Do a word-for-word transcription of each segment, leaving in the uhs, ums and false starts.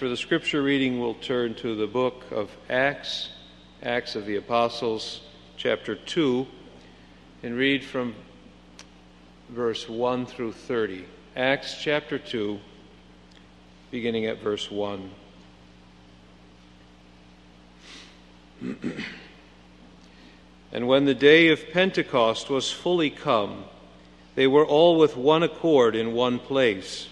for the scripture reading, we'll turn to the book of Acts, Acts of the Apostles, chapter two, and read from verse one through thirty. Acts chapter two, beginning at verse one. And when the day of Pentecost was fully come, they were all with one accord in one place.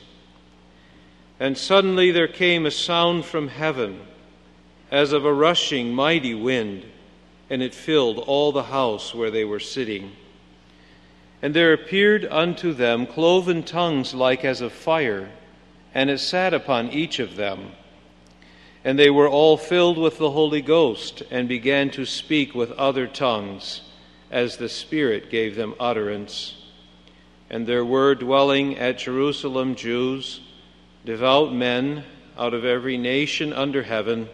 And suddenly there came a sound from heaven, as of a rushing mighty wind, and it filled all the house where they were sitting. And there appeared unto them cloven tongues like as of fire, and it sat upon each of them. And they were all filled with the Holy Ghost, and began to speak with other tongues, as the Spirit gave them utterance. And there were dwelling at Jerusalem Jews, devout men out of every nation under heaven.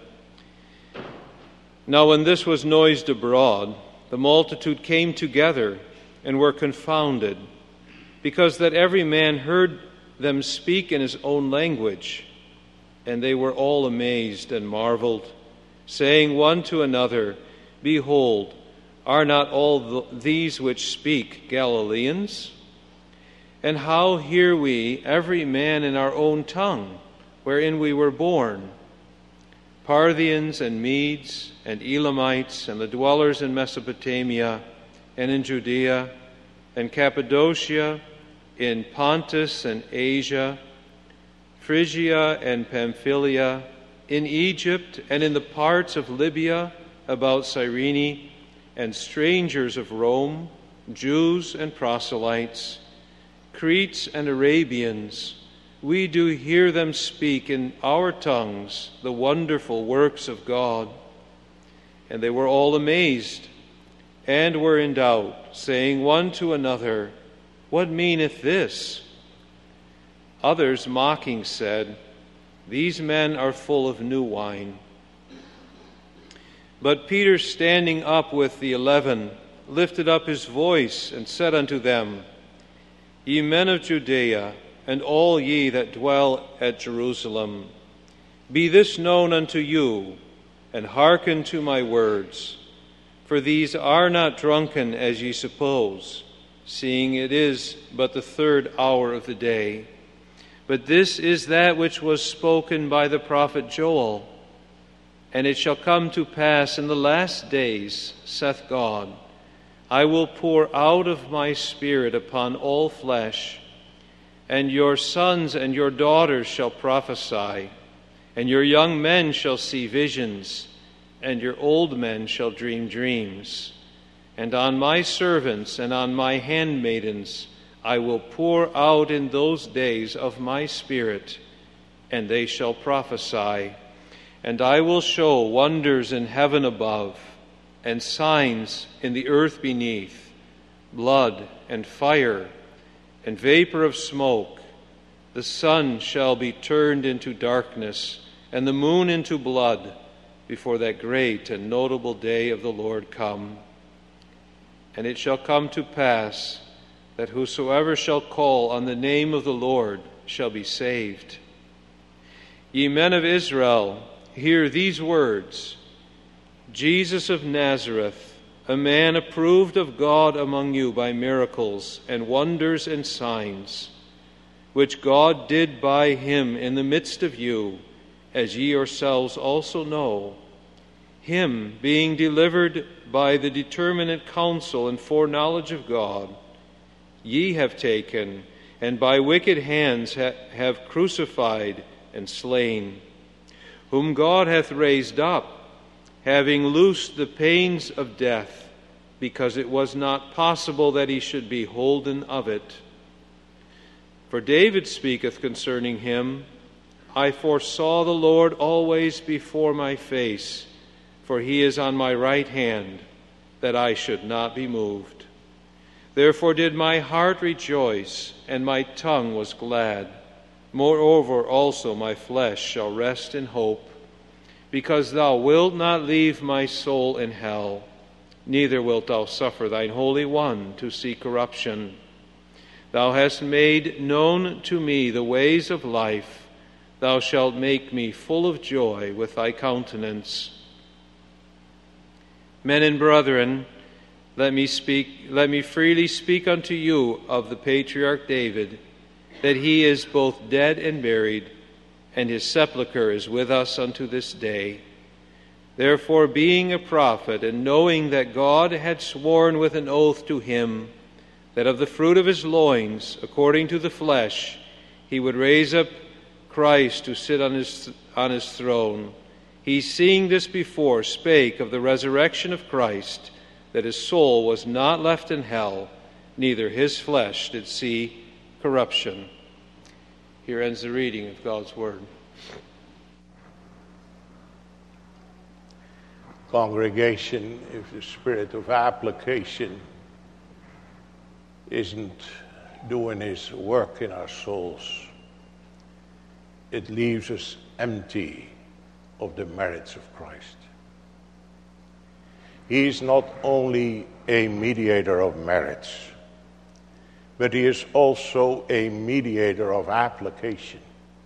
Now when this was noised abroad, the multitude came together and were confounded, because that every man heard them speak in his own language. And they were all amazed and marveled, saying one to another, Behold, are not all th- these which speak Galileans? And how hear we every man in our own tongue, wherein we were born? Parthians and Medes and Elamites and the dwellers in Mesopotamia and in Judea and Cappadocia, in Pontus and Asia, Phrygia and Pamphylia, in Egypt and in the parts of Libya about Cyrene, and strangers of Rome, Jews and proselytes, Cretes and Arabians, we do hear them speak in our tongues the wonderful works of God. And they were all amazed and were in doubt, saying one to another, What meaneth this? Others mocking said, These men are full of new wine. But Peter, standing up with the eleven, lifted up his voice and said unto them, Ye men of Judea, and all ye that dwell at Jerusalem, be this known unto you, and hearken to my words. For these are not drunken as ye suppose, seeing it is but the third hour of the day. But this is that which was spoken by the prophet Joel. And it shall come to pass in the last days, saith God, I will pour out of my Spirit upon all flesh, and your sons and your daughters shall prophesy, and your young men shall see visions, and your old men shall dream dreams. And on my servants and on my handmaidens I will pour out in those days of my Spirit, and they shall prophesy. And I will show wonders in heaven above, and signs in the earth beneath, blood and fire and vapor of smoke. The sun shall be turned into darkness, and the moon into blood, before that great and notable day of the Lord come. And it shall come to pass that whosoever shall call on the name of the Lord shall be saved. Ye men of Israel, hear these words. Jesus of Nazareth, a man approved of God among you by miracles and wonders and signs, which God did by him in the midst of you, as ye yourselves also know, him being delivered by the determinate counsel and foreknowledge of God, ye have taken, and by wicked hands ha- have crucified and slain, whom God hath raised up, having loosed the pains of death, because it was not possible that he should be holden of it. For David speaketh concerning him, I foresaw the Lord always before my face, for he is on my right hand, that I should not be moved. Therefore did my heart rejoice, and my tongue was glad. Moreover also my flesh shall rest in hope, because thou wilt not leave my soul in hell, neither wilt thou suffer thine Holy One to see corruption. Thou hast made known to me the ways of life. thou shalt make me full of joy with thy countenance. Men and brethren, let me speak, let me freely speak unto you of the patriarch David, that he is both dead and buried, and his sepulchre is with us unto this day. Therefore, being a prophet, and knowing that God had sworn with an oath to him, that of the fruit of his loins, according to the flesh, he would raise up Christ to sit on his, on his throne, he, seeing this before, spake of the resurrection of Christ, that his soul was not left in hell, neither his flesh did see corruption. Here ends the reading of God's Word. Congregation, if the spirit of application isn't doing his work in our souls, it leaves us empty of the merits of Christ. He is not only a mediator of merits, but he is also a mediator of application.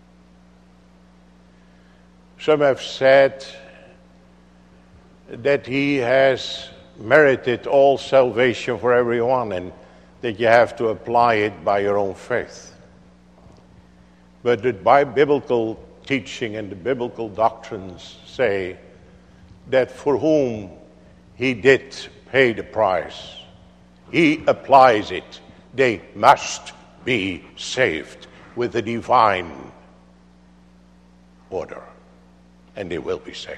Some have said that he has merited all salvation for everyone and that you have to apply it by your own faith. But the biblical teaching and the biblical doctrines say that for whom he did pay the price, he applies it. They must be saved with the divine order, and they will be saved.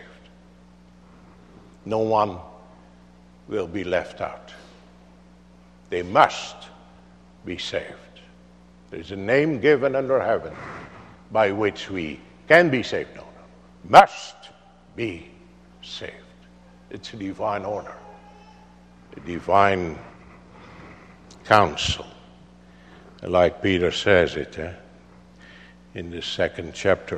No one will be left out. They must be saved. There is a name given under heaven by which we can be saved. No, no. Must be saved. It's a divine order, a divine counsel. Like Peter says it eh, in the second chapter.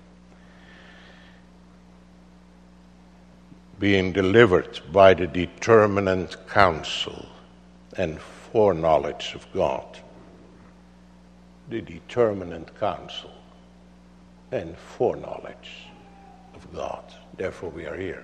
Being delivered by the determinate counsel and foreknowledge of God. The determinate counsel and foreknowledge of God. Therefore we are here,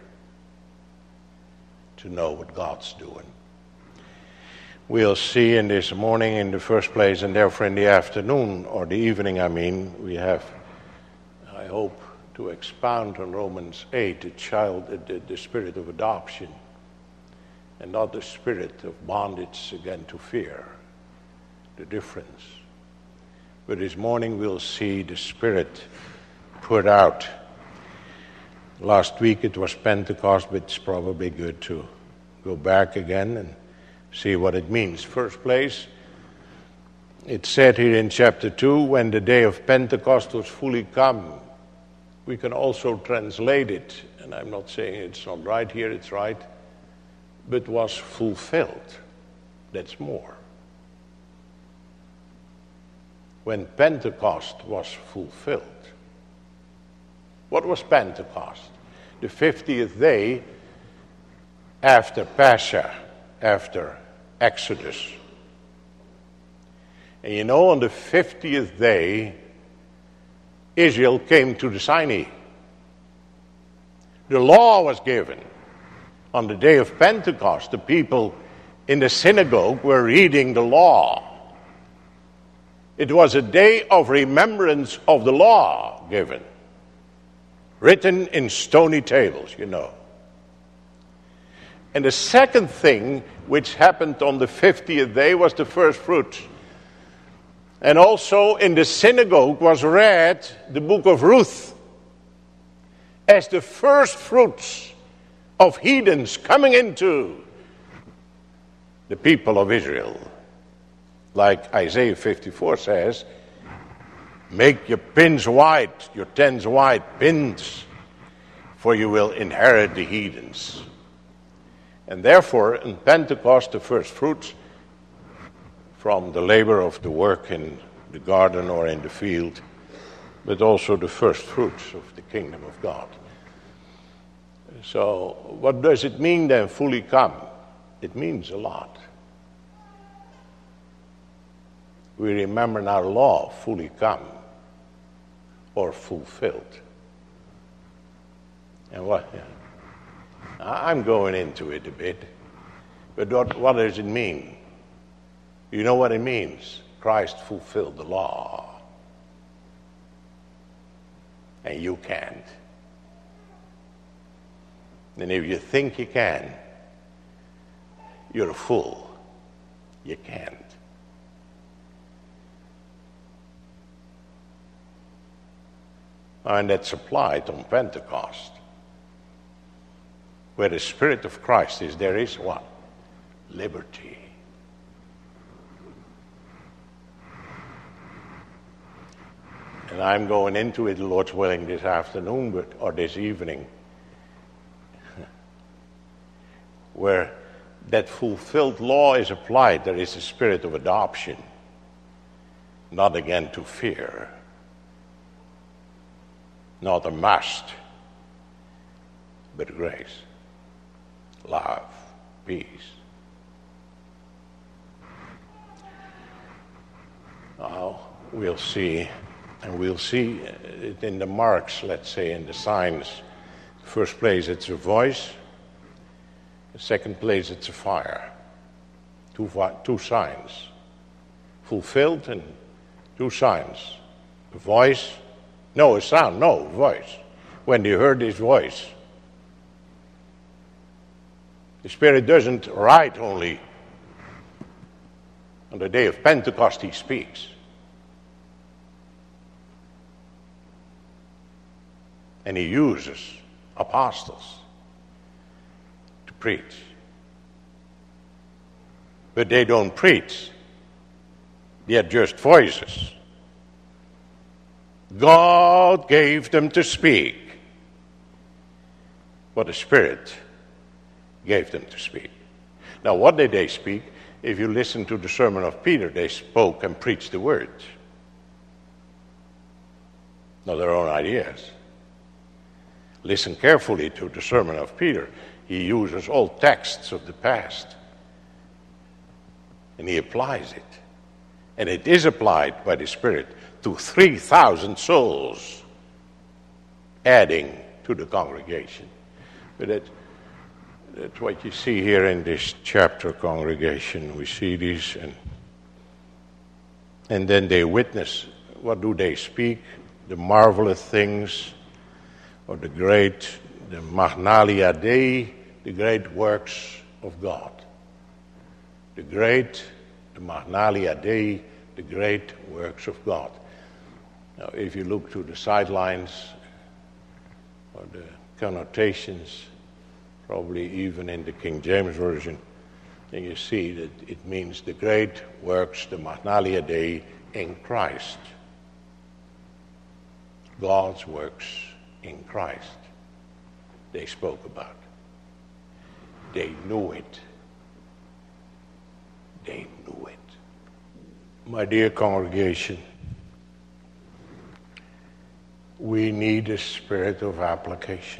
to know what God's doing. We'll see in this morning in the first place, and therefore in the afternoon, or the evening I mean, we have, I hope, to expound on Romans eight, the child, the, the spirit of adoption, and not the spirit of bondage again to fear, the difference. But this morning we'll see the Spirit put out. Last week it was Pentecost, but it's probably good to go back again and see what it means. First place, it said here in chapter two, when the day of Pentecost was fully come. We can also translate it, and I'm not saying it's not right here, it's right, but was fulfilled. That's more. When Pentecost was fulfilled. What was Pentecost? The fiftieth day after Pascha, after Exodus. And you know, on the fiftieth day, Israel came to the Sinai. The law was given. On the day of Pentecost, the people in the synagogue were reading the law. It was a day of remembrance of the law given, written in stony tables, you know. And the second thing which happened on the fiftieth day was the first fruits. And also in the synagogue was read the book of Ruth as the first fruits of heathens coming into the people of Israel. Like Isaiah fifty-four says, make your pins white, your tents white, pins, for you will inherit the heathens. And therefore, in Pentecost, the first fruits from the labor of the work in the garden or in the field, but also the first fruits of the kingdom of God. So, what does it mean then, fully come? It means a lot. We remember now law, fully come. or fulfilled. And what? Yeah. I'm going into it a bit, but what, what does it mean? You know what it means? Christ fulfilled the law, and you can't. And if you think you can, you're a fool. You can't. And that's applied on Pentecost. Where the Spirit of Christ is, there is what? Liberty. And I'm going into it, the Lord's willing, this afternoon, but, or this evening, where that fulfilled law is applied. There is a spirit of adoption, not again to fear, not a must, but grace, love, peace. Now, we'll see, and we'll see it in the marks, let's say, in the signs. First place, it's a voice. The second place, it's a fire. Two, two signs. Fulfilled and two signs. A voice. No, a sound. No, voice. When they heard his voice. The Spirit doesn't write only. On the day of Pentecost, he speaks. And he uses apostles to preach. But they don't preach. They are just voices. God gave them to speak what the Spirit gave them to speak. Now, what did they speak? If you listen to the sermon of Peter, they spoke and preached the word. Not their own ideas. Listen carefully to the sermon of Peter. He uses all texts of the past. And he applies it. And it is applied by the Spirit to three thousand souls, adding to the congregation. But that, that's what you see here in this chapter, congregation. We see these, and, and then they witness. What do they speak? The marvelous things, or the great, the Magnalia Dei, the great works of God. The great, the Magnalia Dei, the great works of God. Now, if you look to the sidelines, or the connotations, probably even in the King James Version, then you see that it means the great works, the Magnalia Dei, in Christ. God's works in Christ. They spoke about. They knew it. They knew it. My dear congregation, we need a spirit of application.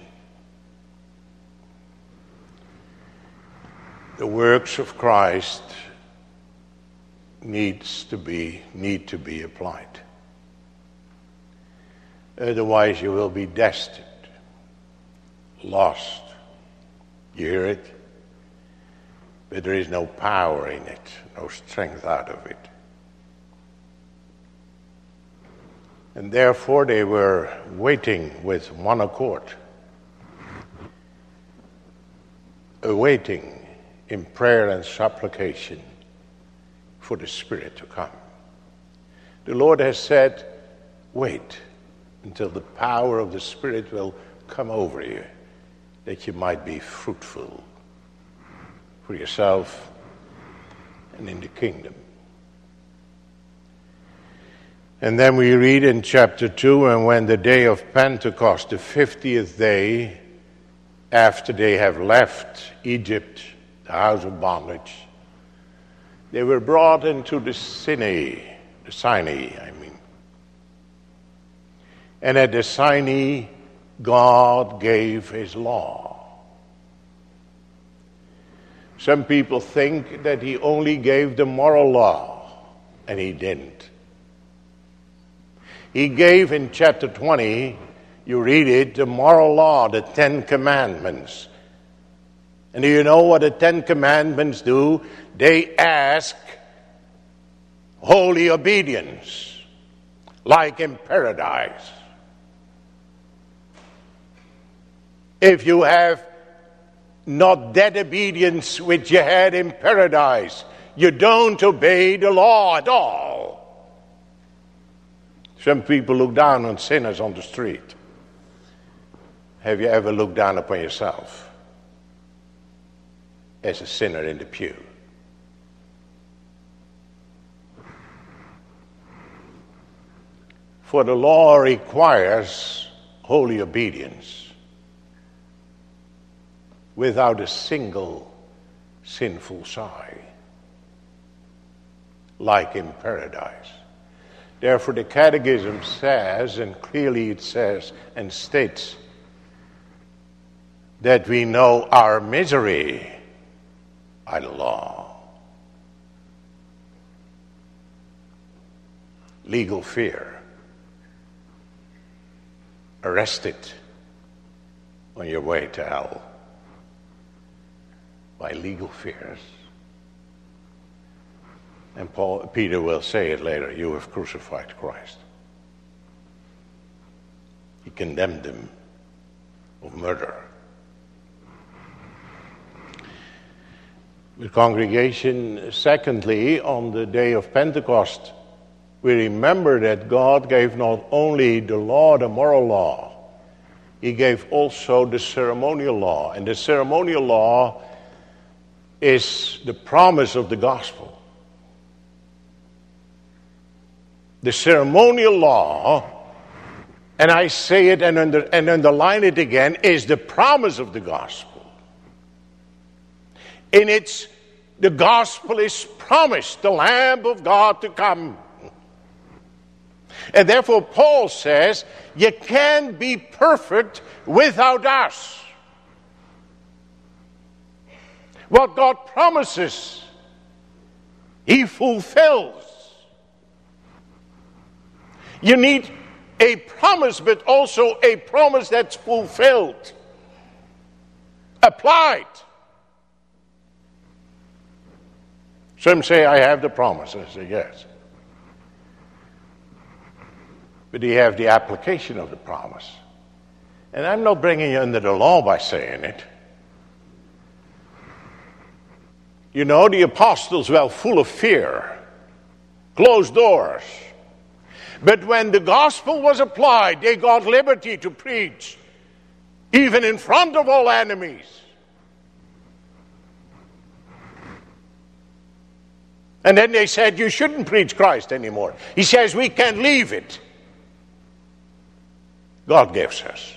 The works of Christ needs to be need to be applied. Otherwise you will be destined, lost. You hear it? But there is no power in it, no strength out of it. And therefore they were waiting with one accord, awaiting in prayer and supplication for the Spirit to come. The Lord has said, wait until the power of the Spirit will come over you, that you might be fruitful for yourself and in the kingdom. And then we read in chapter two, and when the day of Pentecost, the fiftieth day after they have left Egypt, the house of bondage, they were brought into the Sinai, the Sinai, I mean. And at the Sinai, God gave his law. Some people think that he only gave the moral law, and he didn't. He gave in chapter twenty, you read it, the moral law, the Ten Commandments. And do you know what the Ten Commandments do? They ask holy obedience, like in paradise. If you have not that obedience which you had in paradise, you don't obey the law at all. Some people look down on sinners on the street. Have you ever looked down upon yourself as a sinner in the pew? For the law requires holy obedience without a single sinful sigh, like in paradise. Therefore, the Catechism says, and clearly it says and states, that we know our misery by the law. Legal fear. Arrested on your way to hell by legal fears. And Paul, Peter will say it later, you have crucified Christ. He condemned them of murder. The congregation, secondly, on the day of Pentecost, we remember that God gave not only the law, the moral law, He gave also the ceremonial law. And the ceremonial law is the promise of the gospel. The ceremonial law, and I say it and, under, and underline it again, is the promise of the gospel. In its, the gospel is promised, the Lamb of God to come. And therefore Paul says, you can't be perfect without us. What God promises, He fulfills. You need a promise, but also a promise that's fulfilled, applied. Some say, I have the promise. I say, yes. But do you have the application of the promise? And I'm not bringing you under the law by saying it. You know, the apostles were full of fear, closed doors. But when the gospel was applied, they got liberty to preach, even in front of all enemies. And then they said, you shouldn't preach Christ anymore. He says, we can leave it. God gives us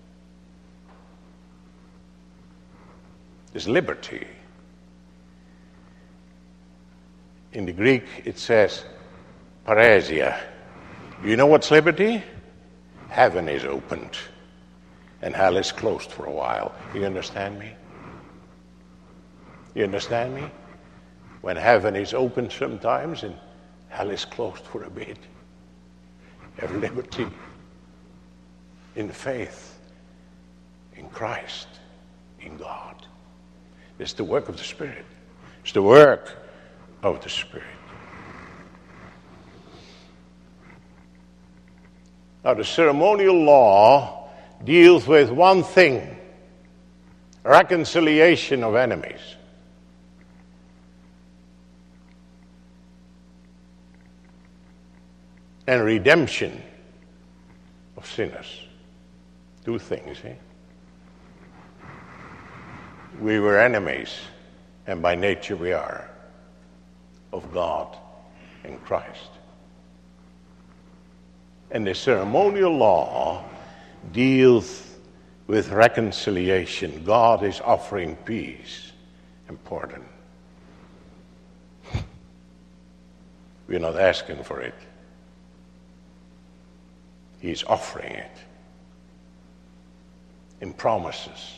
this liberty. In the Greek, it says, parousia. You know what's liberty? Heaven is opened, and hell is closed for a while. You understand me? You understand me? When heaven is open sometimes and hell is closed for a bit. You have liberty in faith, in Christ, in God. It's the work of the Spirit. It's the work of the Spirit. Now, the ceremonial law deals with one thing: reconciliation of enemies. And redemption of sinners. Two things, eh? We were enemies, and by nature we are, of God in Christ. And the ceremonial law deals with reconciliation. God is offering peace and pardon. We're not asking for it. He's offering it in promises.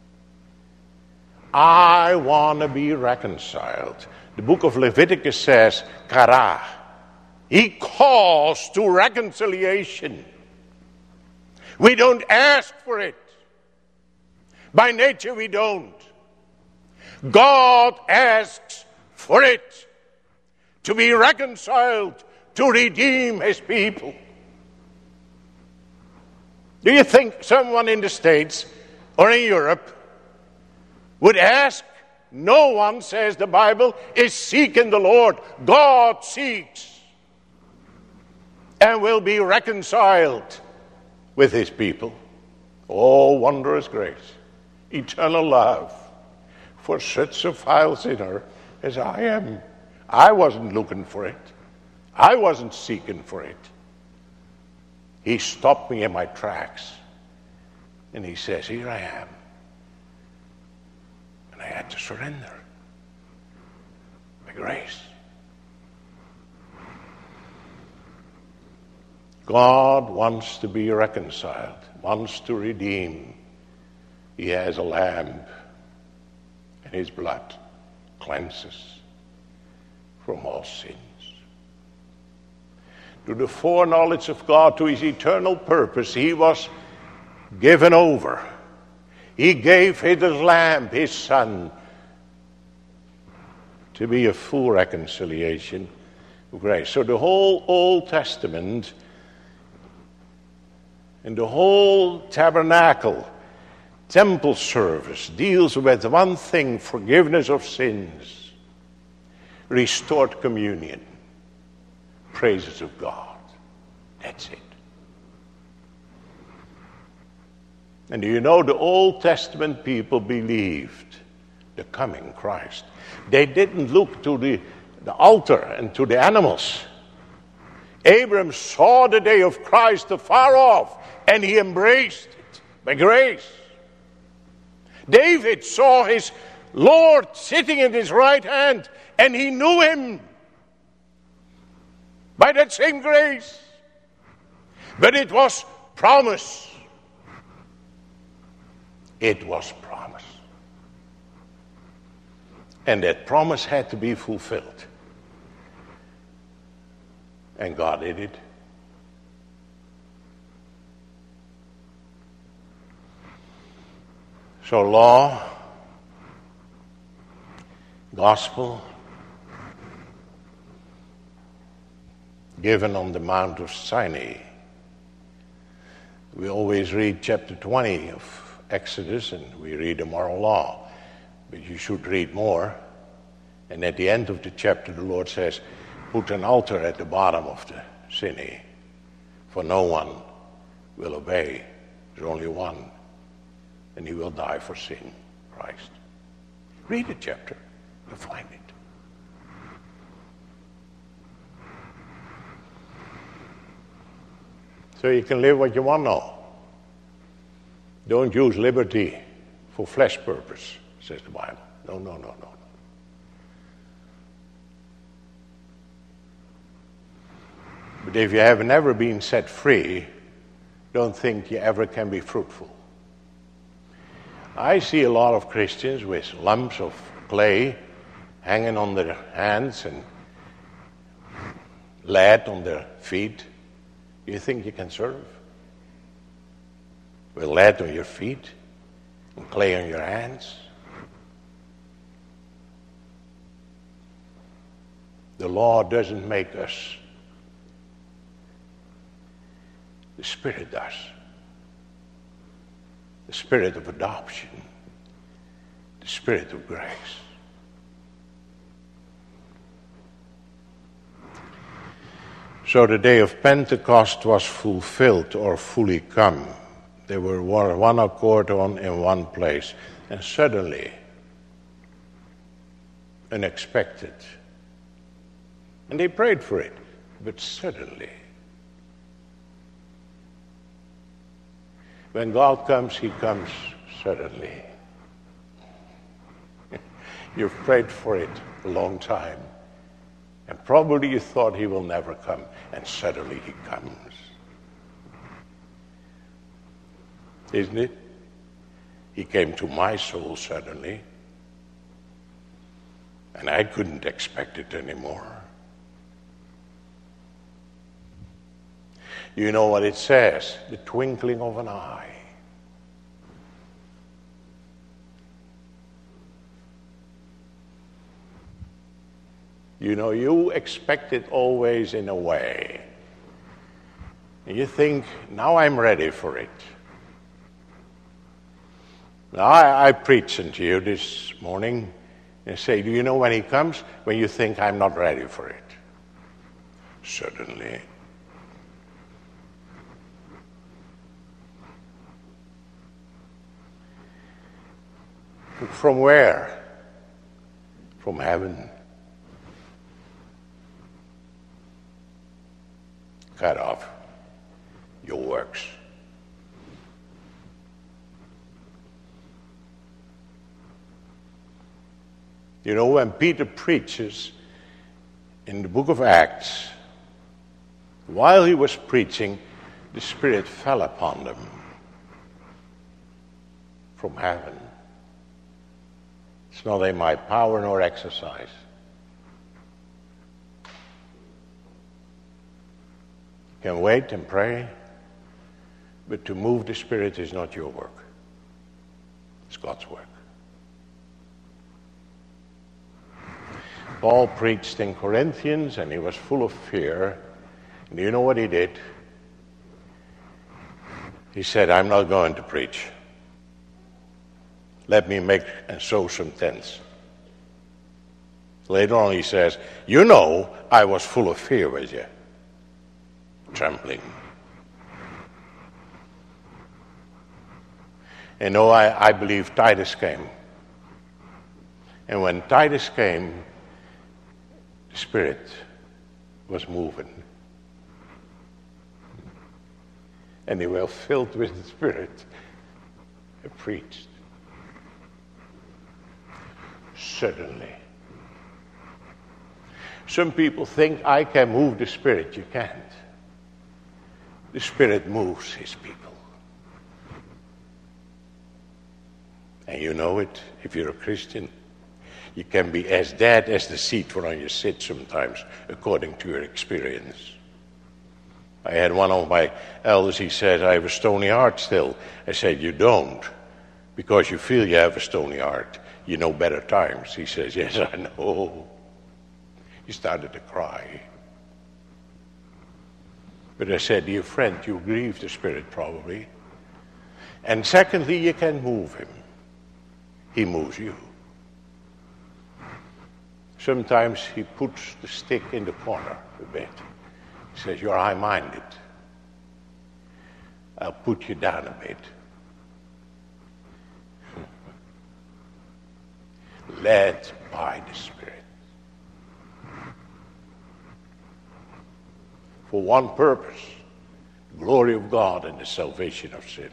I want to be reconciled. The book of Leviticus says, kara. He calls to reconciliation. We don't ask for it. By nature we don't. God asks for it, to be reconciled, to redeem his people. Do you think someone in the States or in Europe would ask? No one, says the Bible, is seeking the Lord. God seeks and will be reconciled with his people. Oh, wondrous grace, eternal love for such a vile sinner as I am. I wasn't looking for it. I wasn't seeking for it. He stopped me in my tracks and he says, here I am. And I had to surrender by grace. God wants to be reconciled, wants to redeem. He has a lamb, and his blood cleanses from all sins. To the foreknowledge of God, to his eternal purpose, he was given over. He gave his lamb, his son, to be a full reconciliation of grace. So the whole Old Testament and the whole tabernacle, temple service deals with one thing: forgiveness of sins, restored communion, praises of God. That's it. And do you know, the Old Testament people believed the coming Christ. They didn't look to the, the altar and to the animals. Abraham saw the day of Christ afar off, and he embraced it by grace. David saw his Lord sitting at his right hand, and he knew him by that same grace. But it was promise. It was promise. And that promise had to be fulfilled. And God did it. So law, gospel, given on the Mount of Sinai. We always read chapter twenty of Exodus, and we read the moral law. But you should read more. And at the end of the chapter, the Lord says, put an altar at the bottom of the Sinai, for no one will obey. There's only one, and he will die for sin, Christ. Read the chapter, you'll find it. So you can live what you want now. Don't use liberty for flesh purpose, says the Bible. No, no, no, no. But if you have never been set free, don't think you ever can be fruitful. I see a lot of Christians with lumps of clay hanging on their hands and lead on their feet. You think you can serve? With lead on your feet and clay on your hands? The law doesn't make us. The Spirit does. The Spirit of adoption. The Spirit of grace. So the day of Pentecost was fulfilled or fully come. They were one accord on in one place. And suddenly, unexpected. And they prayed for it, but suddenly, when God comes, he comes suddenly. You've prayed for it a long time. And probably you thought he will never come. And suddenly he comes. Isn't it? He came to my soul suddenly. And I couldn't expect it anymore. You know what it says? The twinkling of an eye. You know, you expect it always in a way. And you think, now I'm ready for it. Now, I, I preach unto you this morning and say, do you know when he comes? When you think I'm not ready for it. Suddenly. From where? From heaven. Cut off your works. You know, when Peter preaches in the book of Acts, while he was preaching, the Spirit fell upon them from heaven. It's not in my power nor exercise. You can wait and pray, but to move the Spirit is not your work. It's God's work. Paul preached in Corinthians and he was full of fear. And you know what he did? He said, I'm not going to preach. Let me make and sew some tents. Later on he says, you know I was full of fear with you. Trembling. And no, I, I believe Titus came. And when Titus came, the Spirit was moving. And they were filled with the Spirit and preached. Suddenly. Some people think I can move the Spirit. You can't. The Spirit moves his people. And you know it, if you're a Christian. You can be as dead as the seat whereon you sit sometimes, according to your experience. I had one of my elders, he said, I have a stony heart still. I said, you don't, because you feel you have a stony heart. You know better times. He says, yes, I know. He started to cry. But I said, dear friend, you grieve the Spirit probably. And secondly, you can move him. He moves you. Sometimes he puts the stick in the corner a bit. He says, you're high-minded. I'll put you down a bit. Led by the Spirit. For one purpose, the glory of God and the salvation of sinners.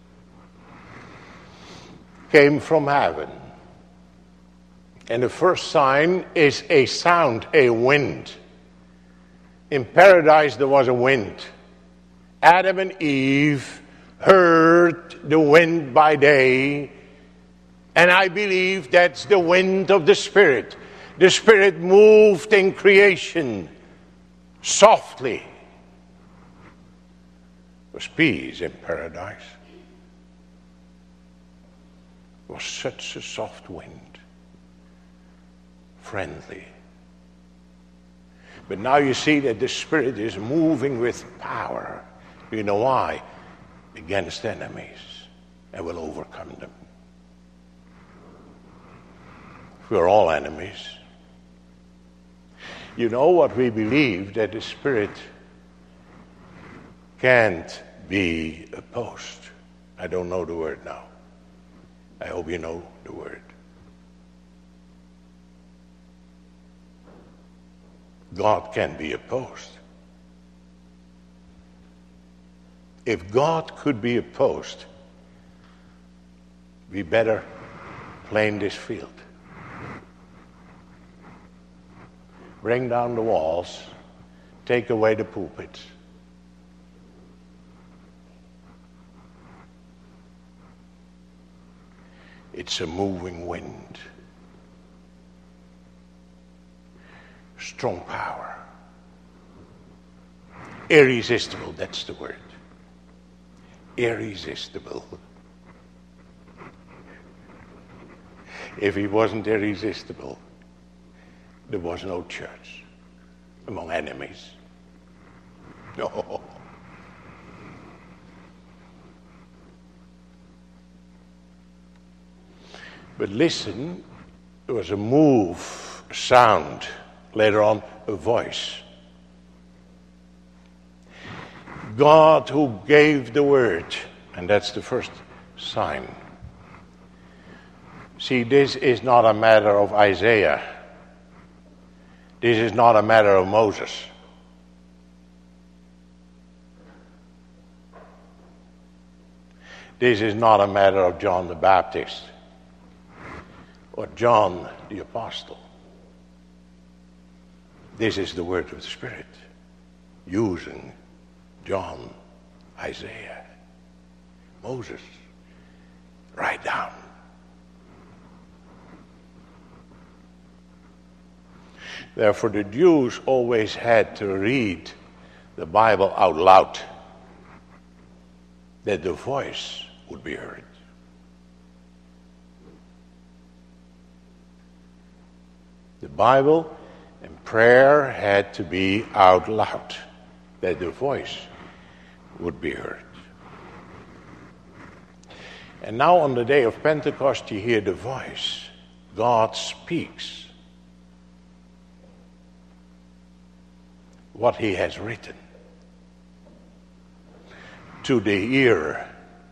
Came from heaven. And the first sign is a sound, a wind. In paradise there was a wind. Adam and Eve heard the wind by day. And I believe that's the wind of the Spirit. The Spirit moved in creation softly. There was peace in paradise. It was such a soft wind. Friendly. But now you see that the Spirit is moving with power. You know why? Against enemies. And will overcome them. We're all enemies. You know what we believe, that the Spirit can't be opposed. I don't know the word now. I hope you know the word. God can be opposed. If God could be opposed, we better plane this field. Bring down the walls, take away the pulpits. It's a moving wind. Strong power. Irresistible, that's the word. Irresistible. If he wasn't irresistible, there was no church among enemies. No. But listen, there was a move, a sound, later on a voice. God who gave the word, and that's the first sign. See, this is not a matter of Isaiah. This is not a matter of Moses. This is not a matter of John the Baptist or John the Apostle. This is the word of the Spirit using John, Isaiah, Moses. Write down. Therefore, the Jews always had to read the Bible out loud, that the voice would be heard. The Bible and prayer had to be out loud, that the voice would be heard. And now on the day of Pentecost, you hear the voice. God speaks what he has written to the ear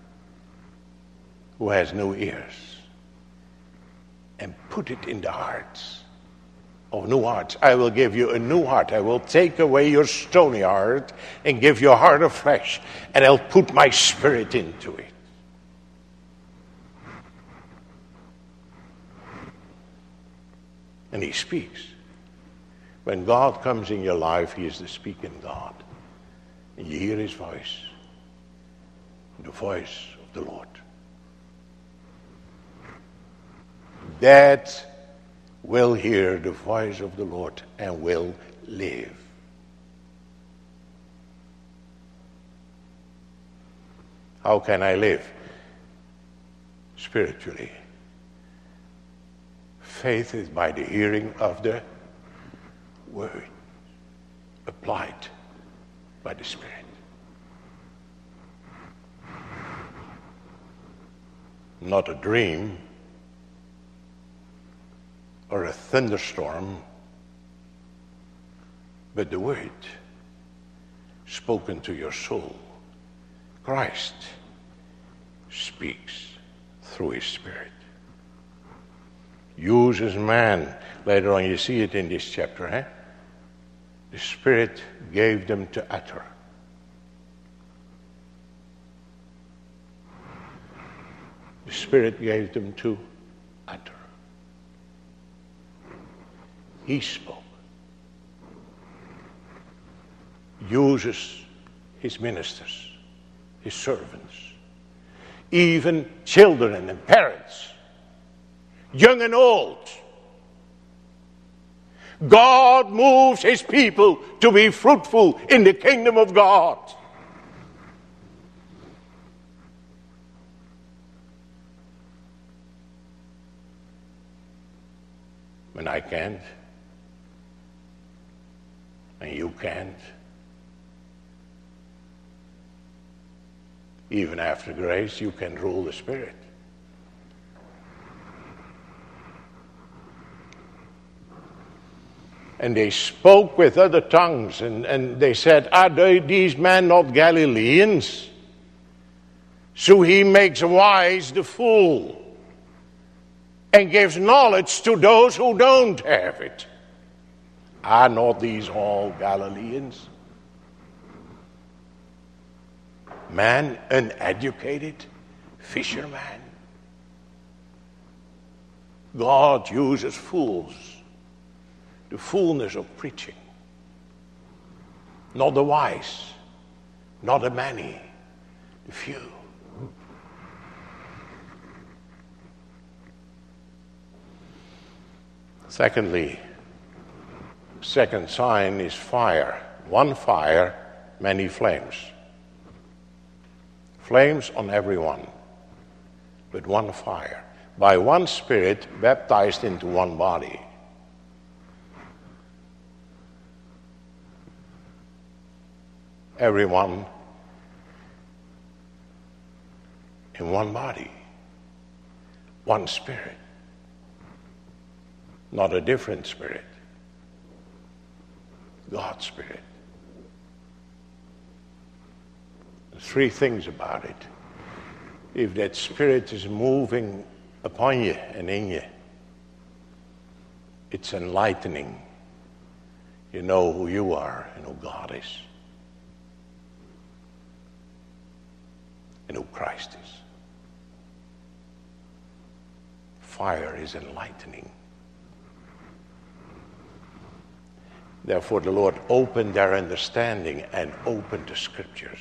who has no ears, and put it in the hearts of new hearts. I will give you a new heart. I will take away your stony heart and give you a heart of flesh, and I'll put my spirit into it. And he speaks. When God comes in your life, he is the speaking God. And you hear his voice, the voice of the Lord. That will hear the voice of the Lord and will live. How can I live? Spiritually. Faith is by the hearing of the word, applied by the Spirit. Not a dream or a thunderstorm, but the word spoken to your soul. Christ speaks through his Spirit. Uses man. Later on you see it in this chapter, eh? The Spirit gave them to utter. The Spirit gave them to utter. He spoke. Uses his ministers, his servants, even children and parents, young and old. God moves his people to be fruitful in the kingdom of God. When I can't, and you can't, even after grace, you can rule the Spirit. And they spoke with other tongues, and, and they said, are they, these men not Galileans? So he makes wise the fool and gives knowledge to those who don't have it. Are not these all Galileans? Man, uneducated, fisherman. God uses fools. The fullness of preaching. Not the wise, not the many, the few. Secondly, second sign is fire. One fire, many flames. Flames on everyone, but one fire. By one Spirit, baptized into one body. Everyone in one body, one Spirit, not a different Spirit, God's Spirit. There's three things about it. If that Spirit is moving upon you and in you, it's enlightening. You know who you are and who God is, and who Christ is. Fire is enlightening. Therefore, the Lord opened their understanding and opened the Scriptures.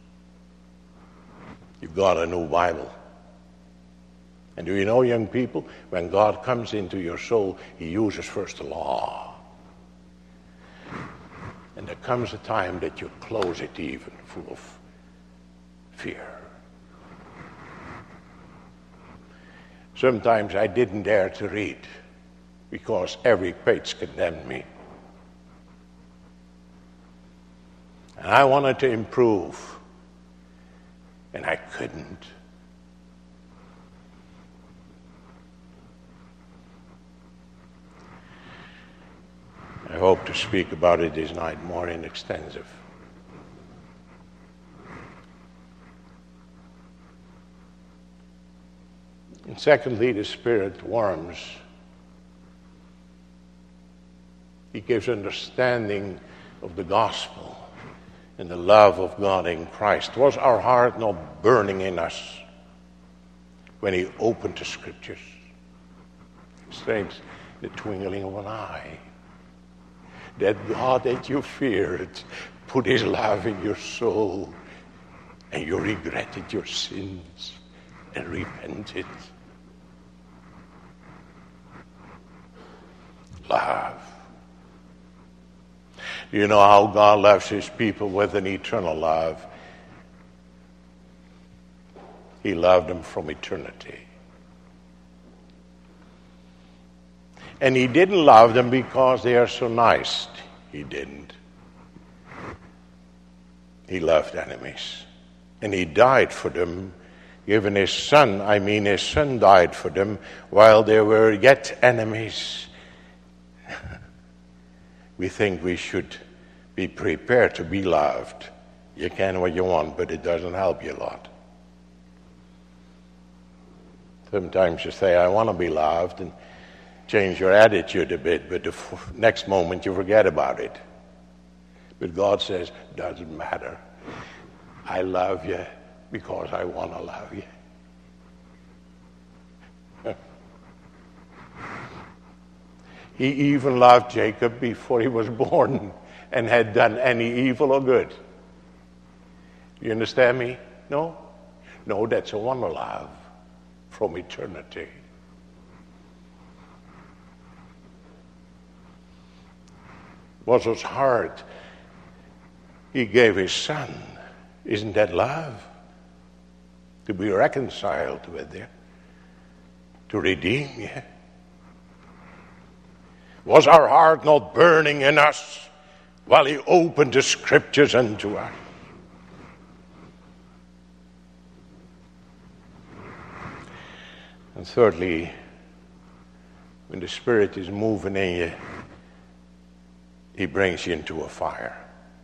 You've got a new Bible. And do you know, young people, when God comes into your soul, he uses first the law. And there comes a time that you close it even, full of fear. Sometimes I didn't dare to read because every page condemned me. And I wanted to improve, and I couldn't. I hope to speak about it this night more in extensive. And secondly, the Spirit warms. He gives understanding of the gospel and the love of God in Christ. Was our heart not burning in us when he opened the Scriptures? Strange, the twinkling of an eye. That God that you feared put his love in your soul, and you regretted your sins and repented. Love. You know how God loves his people with an eternal love. He loved them from eternity. And he didn't love them because they are so nice. He didn't. He loved enemies. And he died for them. Even his son, I mean his son died for them while they were yet enemies. We think we should be prepared to be loved. You can what you want, but it doesn't help you a lot. Sometimes you say, I want to be loved, and change your attitude a bit, but the f- next moment you forget about it. But God says, doesn't matter. I love you because I want to love you. He even loved Jacob before he was born and had done any evil or good. You understand me? No? No, that's a wonder love from eternity. Was his heart? He gave his son. Isn't that love? To be reconciled with you. To redeem you. Was our heart not burning in us while he opened the Scriptures unto us? And thirdly, when the Spirit is moving in you, he brings you into a fire.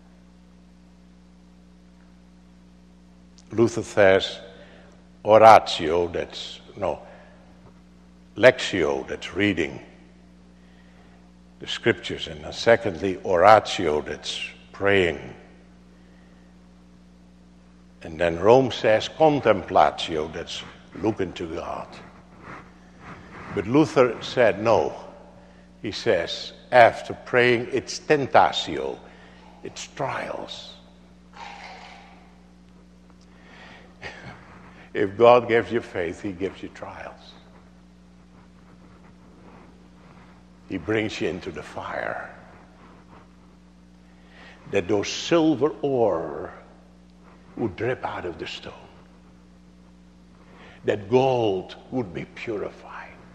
Luther says, oratio, that's, no, lectio, that's reading the Scriptures, and secondly, oratio, that's praying. And then Rome says contemplatio, that's looking to God. But Luther said no. He says, after praying, it's tentatio, it's trials. If God gives you faith, he gives you trials. He brings you into the fire. that those silver ore would drip out of the stone, that gold would be purified.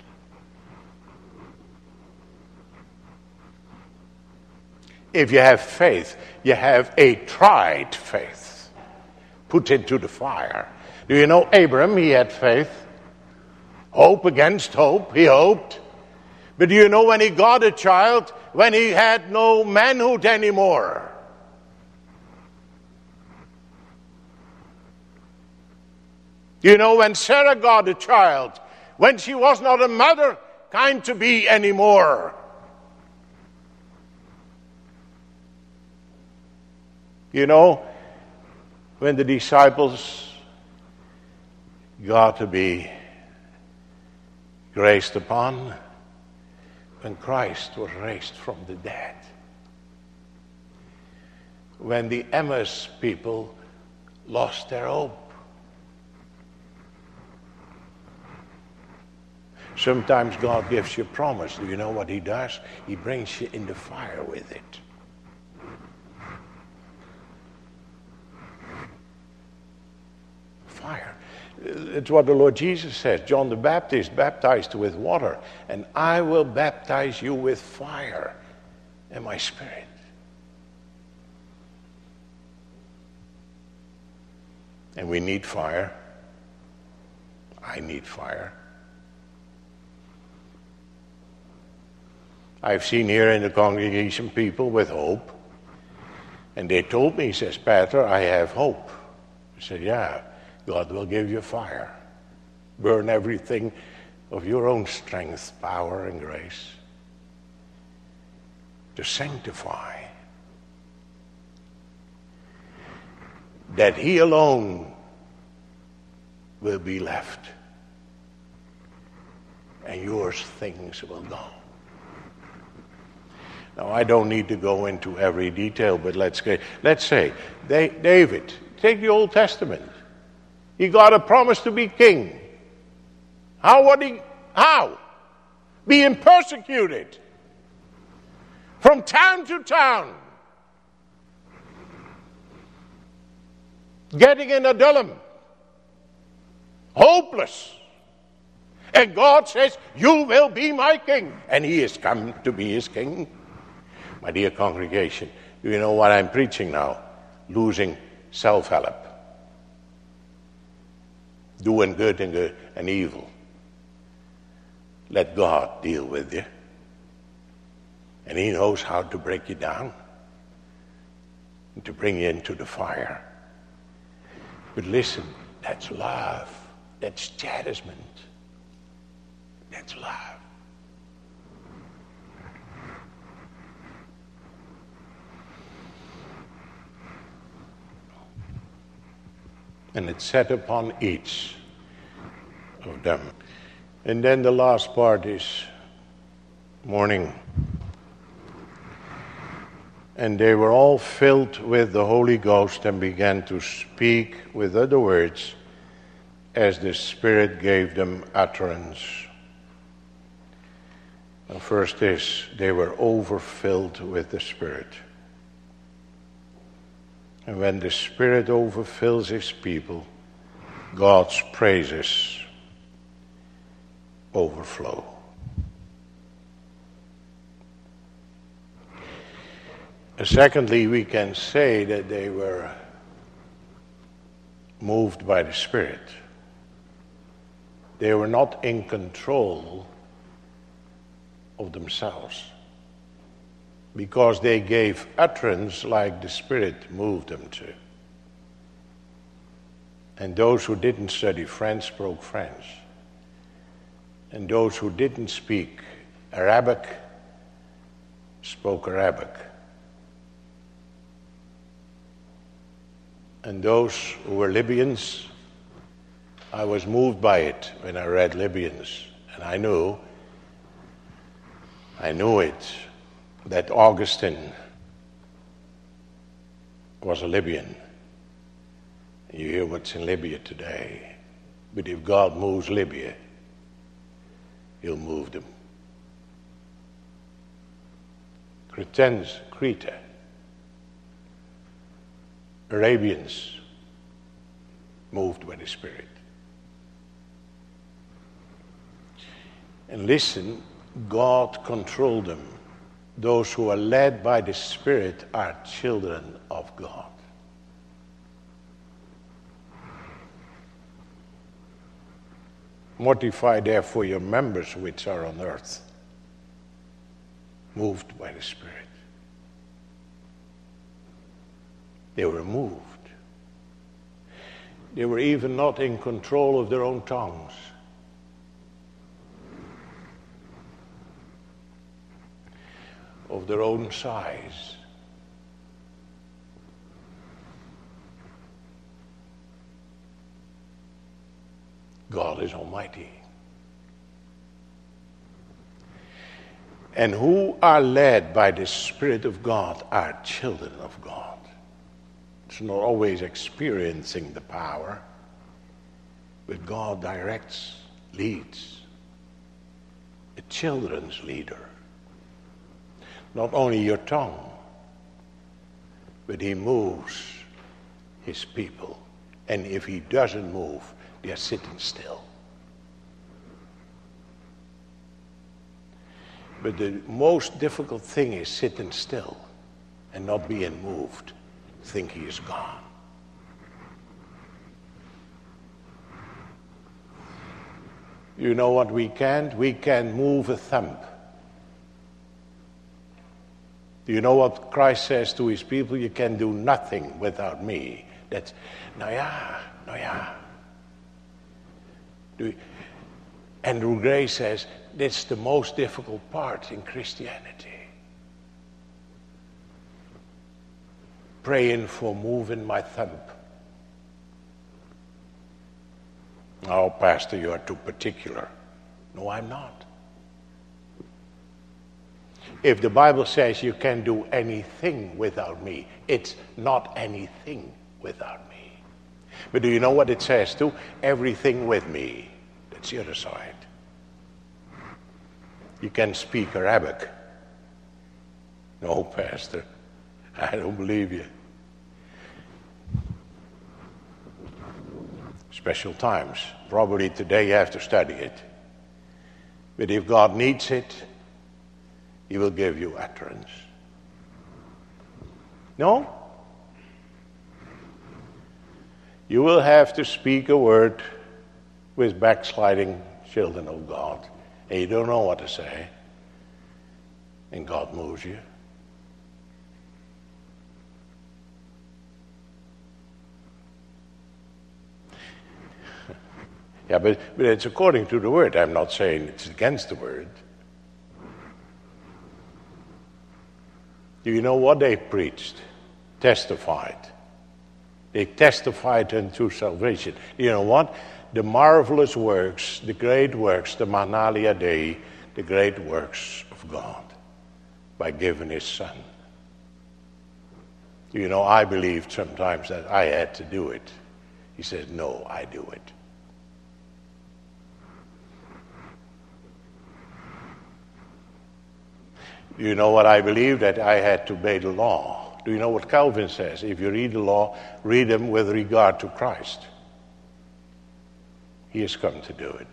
If you have faith, you have a tried faith put into the fire. Do you know Abraham? He had faith. Hope against hope. He hoped. But do you know when he got a child? When he had no manhood anymore. You know, when Sarah got a child, when she was not a mother kind to be anymore. You know, when the disciples got to be graced upon, when Christ was raised from the dead, when the Emmaus people lost their hope. Sometimes God gives you a promise. Do you know what he does? He brings you in the fire with it. Fire. It's what the Lord Jesus says. John the Baptist baptized with water, and I will baptize you with fire and my Spirit. And we need fire. I need fire. I've seen here in the congregation people with hope, and they told me, he says, Pastor, I have hope. I said, yeah, God will give you fire. Burn everything of your own strength, power, and grace to sanctify. That he alone will be left, and yours things will go. Now, I don't need to go into every detail, but let's say, let's say David, take the Old Testament. He got a promise to be king. How would he, how? Being persecuted from town to town. Getting in Adullam. Hopeless. And God says, you will be my king. And he has come to be his king. My dear congregation, do you know what I'm preaching now? Losing self-help. Doing good and good and evil. Let God deal with you. And he knows how to break you down. And to bring you into the fire. But listen, that's love. That's chastisement. That's love. And it's set upon each of them. And then the last part is morning. And they were all filled with the Holy Ghost and began to speak with other words as the Spirit gave them utterance. The first is, they were overfilled with the Spirit. And when the Spirit overfills his people, God's praises overflow. And secondly, we can say that they were moved by the Spirit. They were not in control of themselves, because they gave utterance like the Spirit moved them to. And those who didn't study French spoke French. And those who didn't speak Arabic spoke Arabic. And those who were Libyans, I was moved by it when I read Libyans. And I knew, I knew it, that Augustine was a Libyan. You hear what's in Libya today. But if God moves Libya, he'll move them. Cretans, Crete, Arabians, moved by the Spirit. And listen, God controlled them. Those who are led by the Spirit are children of God. Mortify therefore your members which are on earth, moved by the Spirit. They were moved. They were even not in control of their own tongues. Of their own size. God is almighty. And who are led by the Spirit of God are children of God. It's not always experiencing the power, but God directs, leads. A children's leader. Not only your tongue, but he moves his people. And if he doesn't move, they are sitting still. But the most difficult thing is sitting still and not being moved. Think he is gone. You know what we can't? We can't move a thumb. Do you know what Christ says to his people? You can do nothing without me. That's, no yeah, no yeah. Do, Andrew Gray says, that's the most difficult part in Christianity. Praying for moving my thumb. Oh, Pastor, you are too particular. No, I'm not. If the Bible says you can do anything without me, it's not anything without me. But do you know what it says too? Everything with me. That's the other side. You can speak Arabic. No, Pastor, I don't believe you. Special times. Probably today you have to study it. But if God needs it, he will give you utterance. No? You will have to speak a word with backsliding children of God. And you don't know what to say. And God moves you. Yeah, but, but it's according to the word. I'm not saying it's against the word. Do you know what they preached? Testified. They testified unto salvation. You know what? The marvelous works, the great works, the Magnalia Dei, the great works of God by giving his Son. You know, I believed sometimes that I had to do it. He says, no, I do it. You know what I believe? That I had to obey the law. Do you know what Calvin says? If you read the law, read them with regard to Christ. He has come to do it.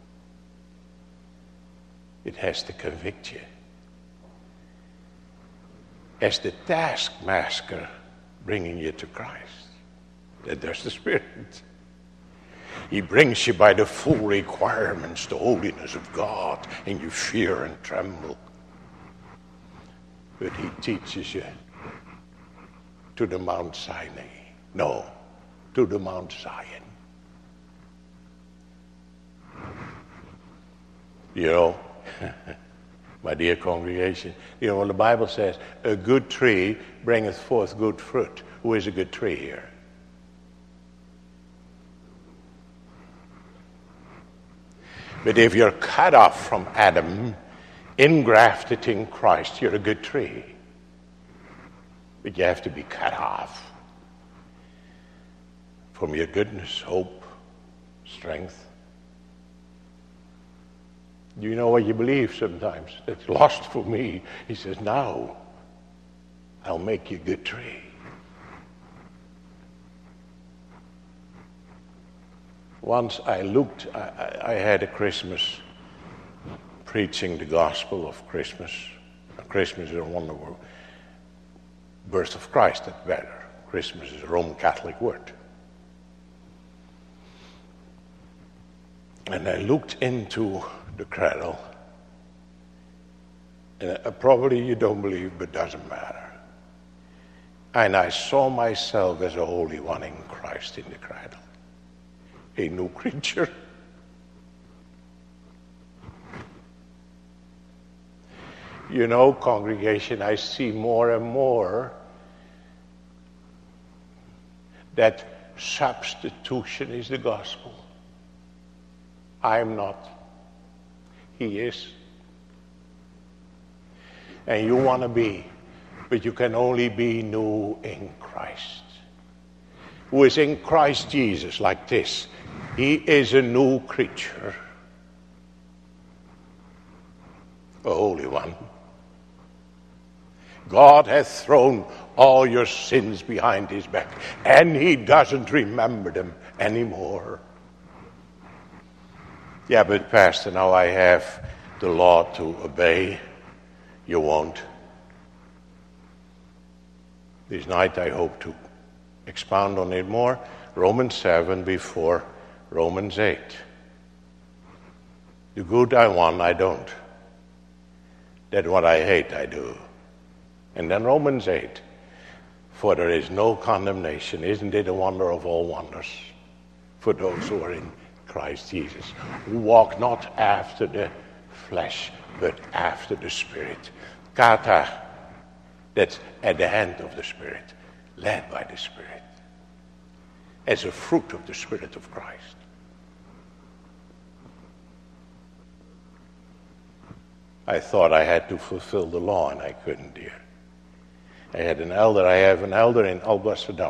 It has to convict you. As the taskmaster bringing you to Christ. That there's the Spirit. He brings you by the full requirements, the holiness of God, and you fear and tremble. But he teaches you to the Mount Sinai. No, to the Mount Zion. You know, my dear congregation, you know what the Bible says? A good tree bringeth forth good fruit. Who is a good tree here? But if you're cut off from Adam, engrafted in Christ, you're a good tree. But you have to be cut off from your goodness, hope, strength. Do you know what you believe sometimes? It's lost for me. He says, now I'll make you a good tree. Once I looked, I, I had a Christmas preaching the gospel of Christmas. Christmas is a wonderful birth of Christ, that's better. Christmas is a Roman Catholic word. And I looked into the cradle, and probably you don't believe, but doesn't matter. And I saw myself as a holy one in Christ in the cradle, a new creature. You know, congregation, I see more and more that substitution is the gospel. I'm not. He is. And you want to be, but you can only be new in Christ. Who is in Christ Jesus like this? He is a new creature. A holy one. God hath thrown all your sins behind his back, and he doesn't remember them anymore. Yeah, but Pastor, now I have the law to obey. You won't. This night I hope to expound on it more. Romans seven before Romans eight. The good I want, I don't. That what I hate, I do. And then Romans eight. For there is no condemnation. Isn't it a wonder of all wonders? For those who are in Christ Jesus, who walk not after the flesh, but after the Spirit. Kata, that's at the hand of the Spirit, led by the Spirit, as a fruit of the Spirit of Christ. I thought I had to fulfill the law, and I couldn't, dear. I had an elder, I have an elder in Alblasserdam.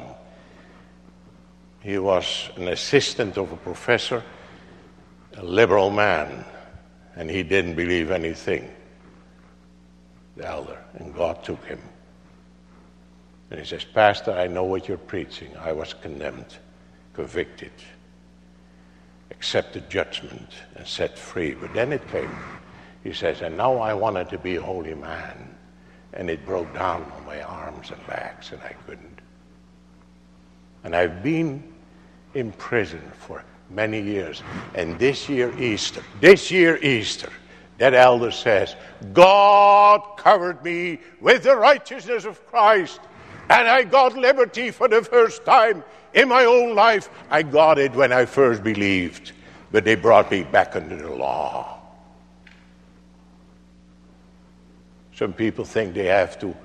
He was an assistant of a professor, a liberal man, and he didn't believe anything, the elder, and God took him. And he says, Pastor, I know what you're preaching. I was condemned, convicted, accepted judgment, and set free. But then it came. He says, and now I wanted to be a holy man. And it broke down on my arms and backs, and I couldn't. And I've been in prison for many years. And this year Easter, this year Easter, that elder says, God covered me with the righteousness of Christ. And I got liberty for the first time in my own life. I got it when I first believed. But they brought me back under the law. Some people think they have to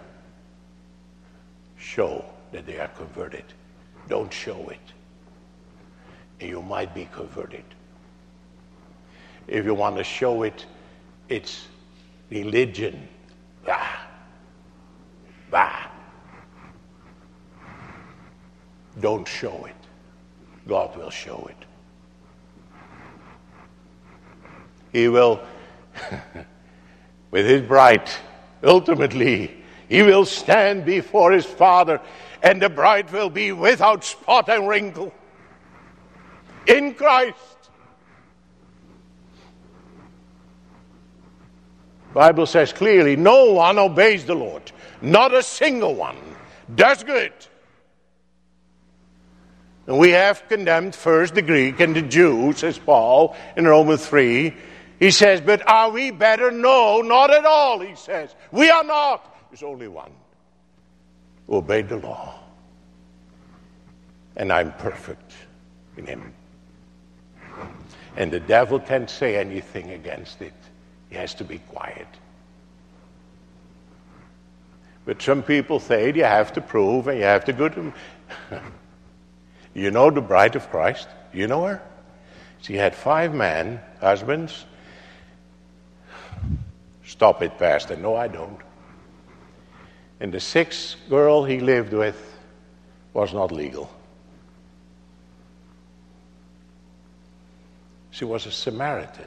show that they are converted. Don't show it. And you might be converted. If you want to show it, it's religion. Bah. Bah. Don't show it. God will show it. He will, with his bride, ultimately, he will stand before his Father, and the bride will be without spot and wrinkle in Christ. The Bible says clearly, no one obeys the Lord. Not a single one does good. And we have condemned first the Greek and the Jew, says Paul in Romans three. He says, but are we better? No, not at all, he says. We are not. There's only one who obeyed the law. And I'm perfect in him. And the devil can't say anything against it. He has to be quiet. But some people say you have to prove and you have to go to... You know the bride of Christ? You know her? She had five men, husbands. Stop it, Pastor. No, I don't. And the sixth girl he lived with was not legal. She was a Samaritan.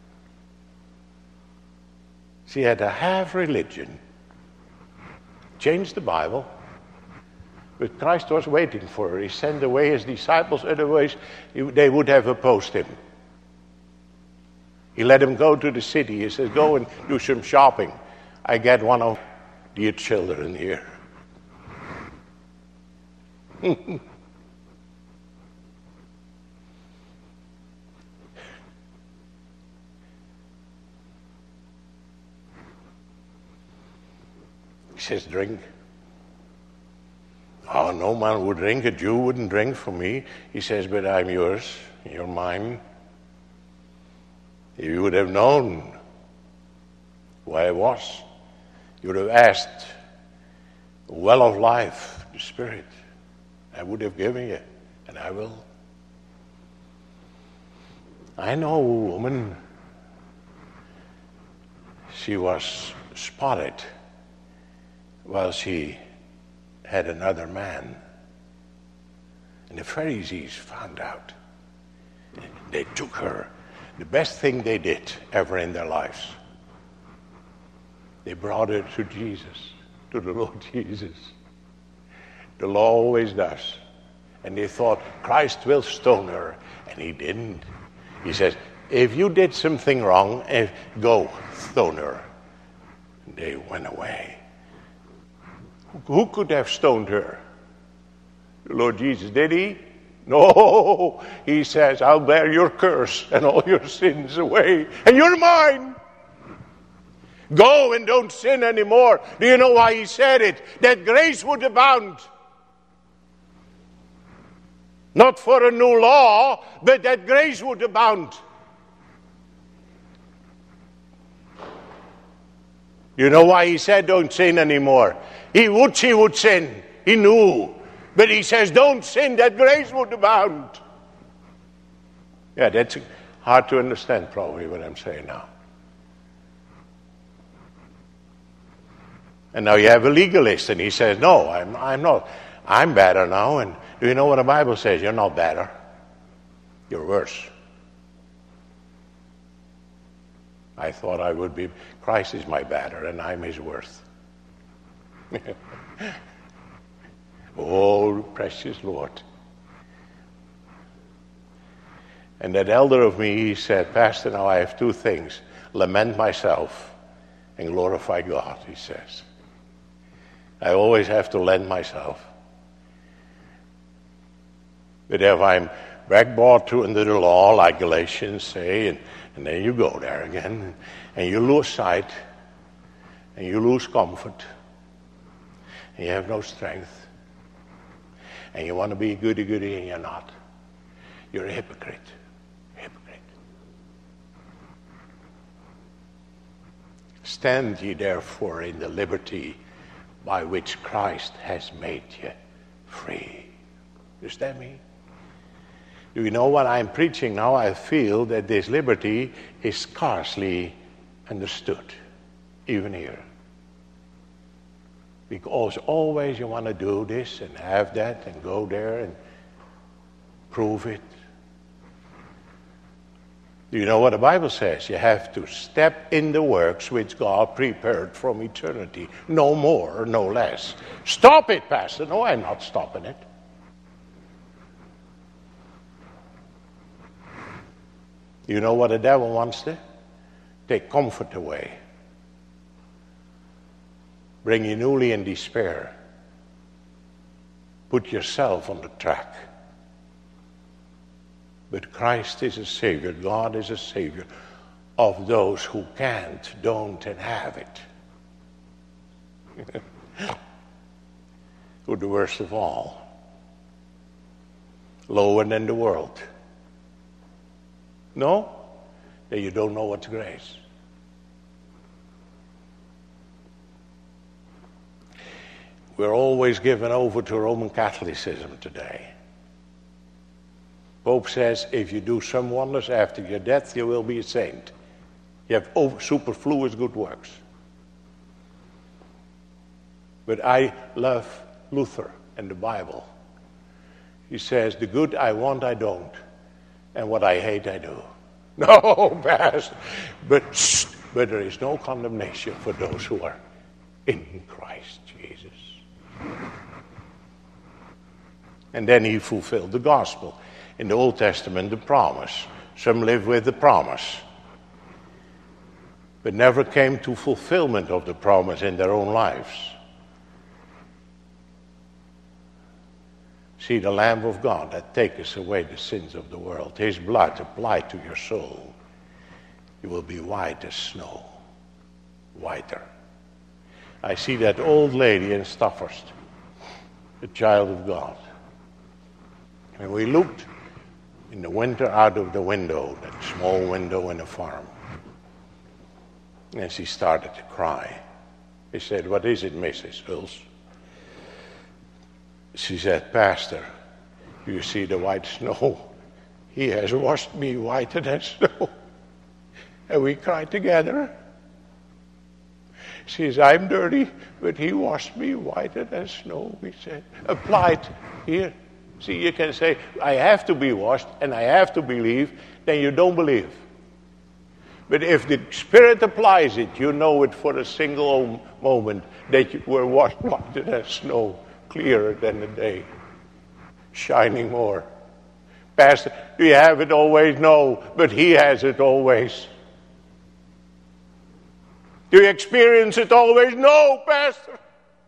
She had a half religion. Changed the Bible. But Christ was waiting for her. He sent away his disciples, otherwise they would have opposed him. He let him go to the city. He says, go and do some shopping. I get one of your children here. He says, drink. Oh, no man would drink. A Jew wouldn't drink for me. He says, but I'm yours. You're mine. If you would have known who I was, you would have asked the well of life, the Spirit. I would have given you, and I will. I know a woman. She was spotted while she had another man. And the Pharisees found out. They took her. The best thing they did ever in their lives. They brought her to Jesus, to the Lord Jesus. The law always does. And they thought Christ will stone her. And he didn't. He says, if you did something wrong, if, go stone her. And they went away. Who could have stoned her? The Lord Jesus, did he? No. He says, I'll bear your curse and all your sins away, and you're mine. Go and don't sin anymore. Do you know why he said it? That grace would abound. Not for a new law, but that grace would abound. You know why he said don't sin anymore? He would, she would sin. He knew. But he says don't sin, that grace would abound. Yeah, that's hard to understand probably what I'm saying now. And now you have a legalist and he says, no, I'm, I'm not. I'm better now. And do you know what the Bible says? You're not better. You're worse. I thought I would be. Christ is my better and I'm his worth. Oh, precious Lord. And that elder of me, he said, Pastor, now I have two things. Lament myself and glorify God, he says. I always have to lament myself. But if I'm backbought to under the law, like Galatians say, and, and then you go there again, and you lose sight, and you lose comfort, and you have no strength, and you want to be goody-goody and you're not. You're a hypocrite. Hypocrite. Stand ye therefore in the liberty by which Christ has made you free. Understand me? Do you know what I'm preaching now? I feel that this liberty is scarcely understood, even here. Because always you want to do this and have that and go there and prove it. Do you know what the Bible says? You have to step in the works which God prepared from eternity. No more, no less. Stop it, Pastor. No, I'm not stopping it. You know what the devil wants to? Take comfort away. Bring you newly in despair. Put yourself on the track. But Christ is a Savior. God is a Savior of those who can't, don't, and have it. Who are the worst of all. Lower than the world. No? Then you don't know what's grace. We're always given over to Roman Catholicism today. Pope says if you do some wonders after your death, you will be a saint. You have over, superfluous good works. But I love Luther and the Bible. He says, the good I want, I don't. And what I hate, I do. No, Pastor. But, but there is no condemnation for those who are in Christ Jesus. And then he fulfilled the gospel. In the Old Testament, the promise. Some live with the promise, but never came to fulfillment of the promise in their own lives. See, the Lamb of God that taketh away the sins of the world, his blood applied to your soul, you will be white as snow, whiter. I see that old lady in Stafford, the child of God. And we looked in the winter out of the window, that small window in the farm. And she started to cry. He said, "What is it, Missus Hulse?" She said, "Pastor, you see the white snow? He has washed me whiter than snow." And we cried together. She says, "I'm dirty, but he washed me whiter than snow," we said. Applied here. See, you can say, "I have to be washed and I have to believe," then you don't believe. But if the Spirit applies it, you know it for a single moment that you were washed whiter than snow, clearer than the day, shining more. Pastor, do you have it always? No, but he has it always. Do you experience it always? No, Pastor.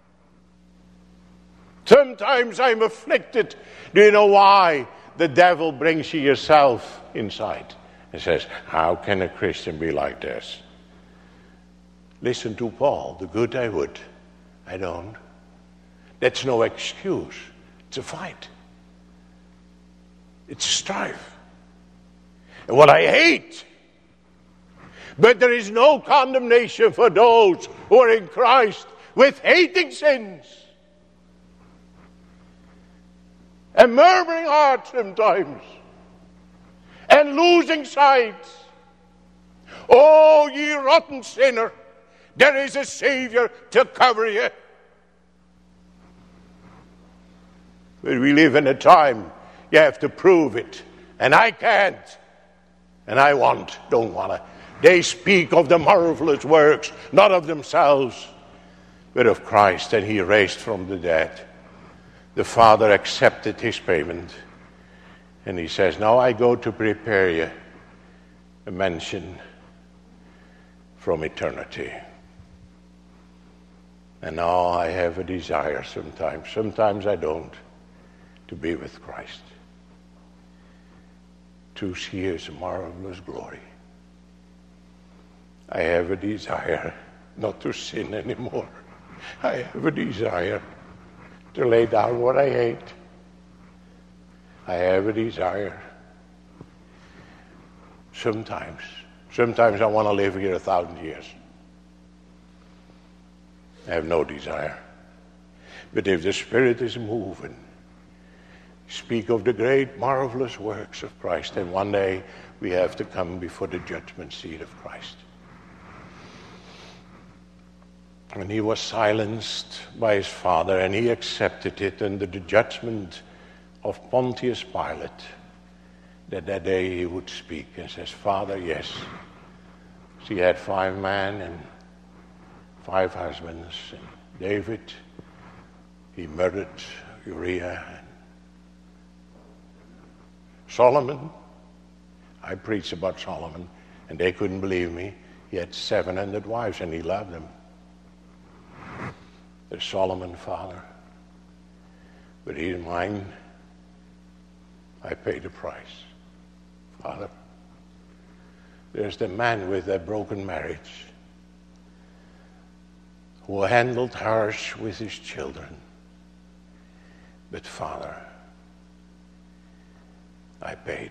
Sometimes I'm afflicted. Do you know why? The devil brings you yourself inside and says, "How can a Christian be like this?" Listen to Paul, "The good I would, I don't." That's no excuse. It's a fight. It's a strife. And what I hate, but there is no condemnation for those who are in Christ, with hating sins and murmuring hearts sometimes and losing sight. Oh, ye rotten sinner, there is a Savior to cover you. But we live in a time you have to prove it, and I can't, and I want, don't want to. They speak of the marvelous works, not of themselves, but of Christ, and he raised from the dead. The Father accepted his payment, and he says, "Now I go to prepare you a mansion from eternity." And now I have a desire sometimes, sometimes I don't, to be with Christ, to see his marvelous glory. I have a desire not to sin anymore. I have a desire to lay down what I hate. I have a desire. Sometimes, sometimes I want to live here a thousand years. I have no desire. But if the Spirit is moving, speak of the great, marvelous works of Christ, and one day we have to come before the judgment seat of Christ. And he was silenced by his father, and he accepted it under the judgment of Pontius Pilate, that that day he would speak and says, "Father, yes." He had five men and five husbands, and David, he murdered Uriah. And Solomon, I preached about Solomon, and they couldn't believe me. He had seven hundred wives, and he loved them. There's Solomon, father. But he's mine. I paid the price, Father. There's the man with that broken marriage who handled harsh with his children. But Father, I paid.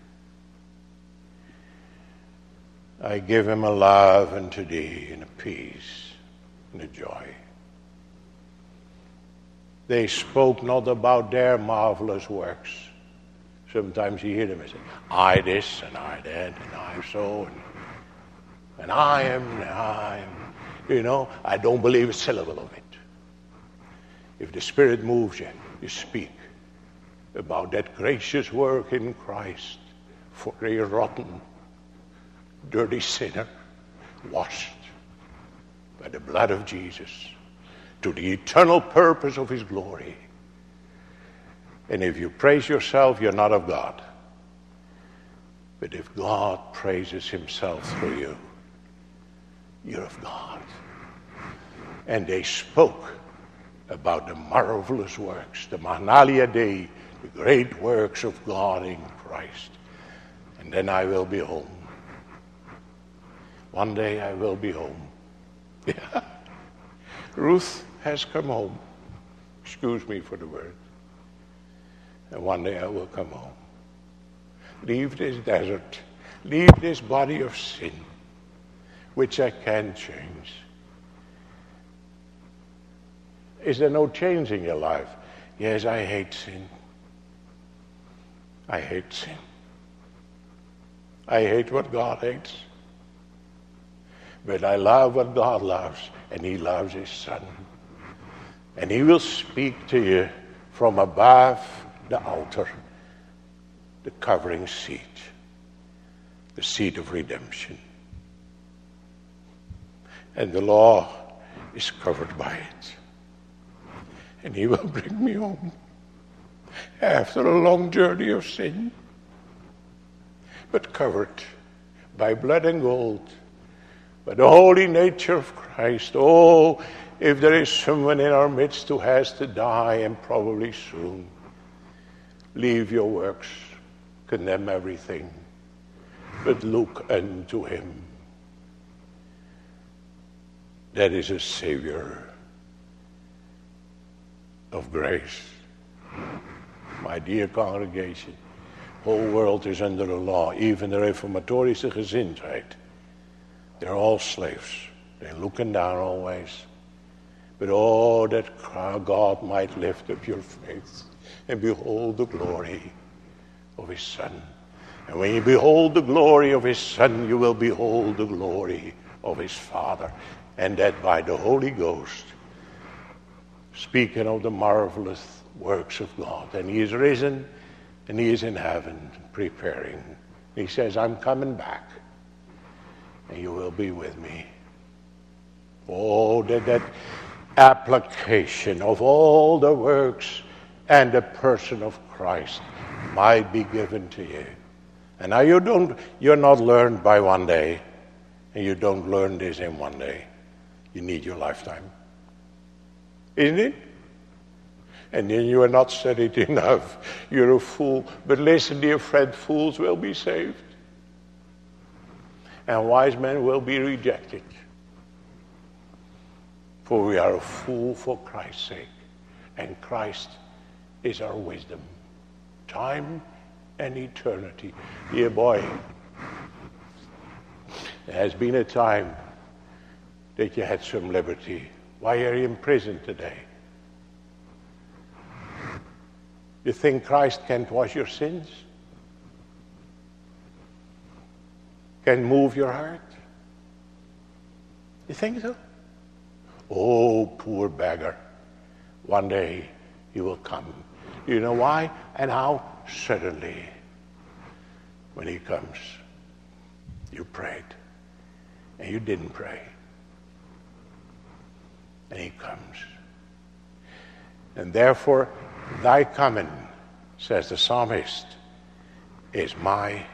I give him a love unto thee and a peace and a joy. They spoke not about their marvelous works. Sometimes you hear them and say, "I this and I that and I so and, and I am and I am." You know, I don't believe a syllable of it. If the Spirit moves you, you speak about that gracious work in Christ for a rotten, dirty sinner washed by the blood of Jesus to the eternal purpose of his glory. And if you praise yourself, you're not of God. But if God praises himself through you, you're of God. And they spoke about the marvelous works, the Mahanalia Dei, the great works of God in Christ. And then I will be home. One day I will be home. Yeah. Ruth has come home. Excuse me for the word. And one day I will come home. Leave this desert. Leave this body of sin, which I can change. Is there no change in your life? Yes, I hate sin. I hate sin. I hate what God hates. But I love what God loves, and he loves his Son. And he will speak to you from above the altar, the covering seat, the seat of redemption. And the law is covered by it. And he will bring me home after a long journey of sin, but covered by blood and gold, by the holy nature of Christ. Oh, if there is someone in our midst who has to die, and probably soon, leave your works, condemn everything, but look unto him. That is a Savior of grace. My dear congregation, the whole world is under the law, even the reformatorische gezindheid. They're all slaves. They're looking down always. But oh, that God might lift up your faith and behold the glory of his Son. And when you behold the glory of his Son, you will behold the glory of his Father. And that by the Holy Ghost, speaking of the marvelous works of God. And he is risen, and he is in heaven preparing. He says, I'm coming back, and you will be with me. Oh, that, that application of all the works and the person of Christ might be given to you. And now you don't, you're not learned by one day, and you don't learn this in one day. You need your lifetime. Isn't it? And then you are not studied enough. You're a fool. But listen, dear friend, fools will be saved. And wise men will be rejected. For we are a fool for Christ's sake. And Christ is our wisdom. Time and eternity. Dear boy, there has been a time that you had some liberty. Why are you in prison today? You think Christ can't wash your sins? Can move your heart? You think so? Oh, poor beggar. One day he will come. You know why and how? Suddenly. When he comes, you prayed and you didn't pray. And he comes. And therefore, thy coming, says the psalmist, is my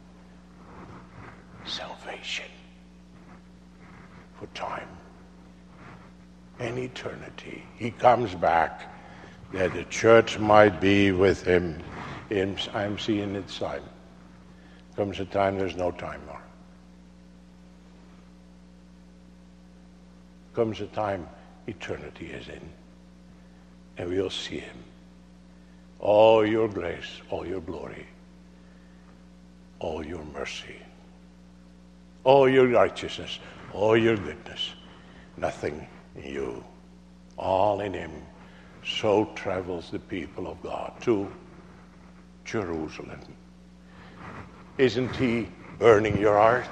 salvation for time and eternity. He comes back that the church might be with him. In, I'm seeing it time. Comes a time there's no time more. Comes a time eternity is in, and we'll see him. All your grace, all your glory, all your mercy, all your righteousness, all your goodness, nothing in you, all in him. So travels the people of God to Jerusalem. Isn't he burning your heart?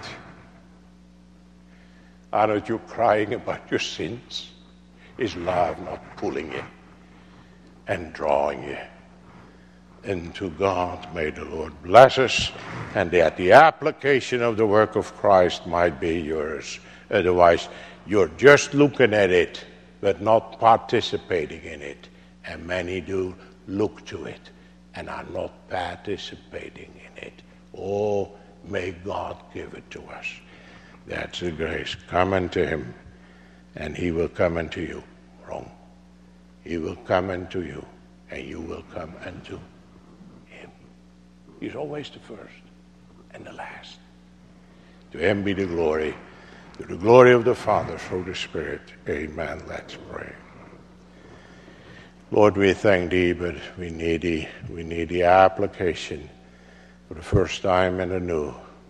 Aren't you crying about your sins? Is love not pulling you and drawing you into God? May the Lord bless us, and that the application of the work of Christ might be yours. Otherwise, you're just looking at it, but not participating in it. And many do look to it and are not participating in it. Oh, may God give it to us. That's the grace. Come unto him, and he will come unto you. Wrong. He will come unto you, and you will come unto him. He's always the first and the last. To him be the glory, to the glory of the Father, through the Spirit. Amen. Let's pray. Lord, we thank thee, but we need thee. We need the application for the first time and anew.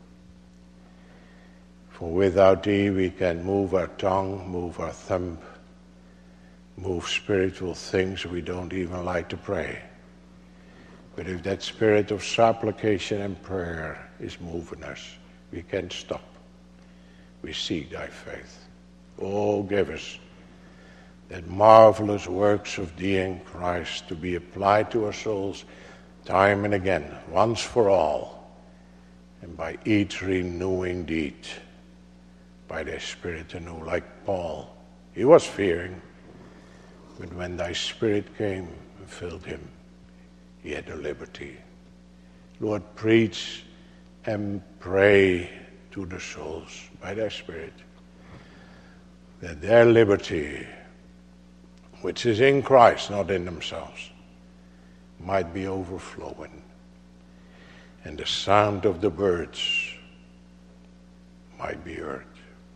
For without thee, we can move our tongue, move our thumb, move spiritual things we don't even like to pray. But if that spirit of supplication and prayer is moving us, we can't stop. We seek thy faith. Oh, give us that marvelous works of thee in Christ to be applied to our souls time and again, once for all, and by each renewing deed, by thy Spirit anew, like Paul. He was fearing, but when thy Spirit came and filled him, he had the liberty. Lord, preach and pray to the souls by thy Spirit, that their liberty, which is in Christ, not in themselves, might be overflowing, and the sound of the birds might be heard.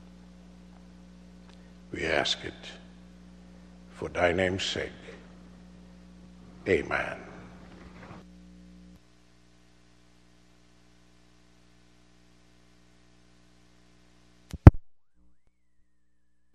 We ask it for thy name's sake. Amen.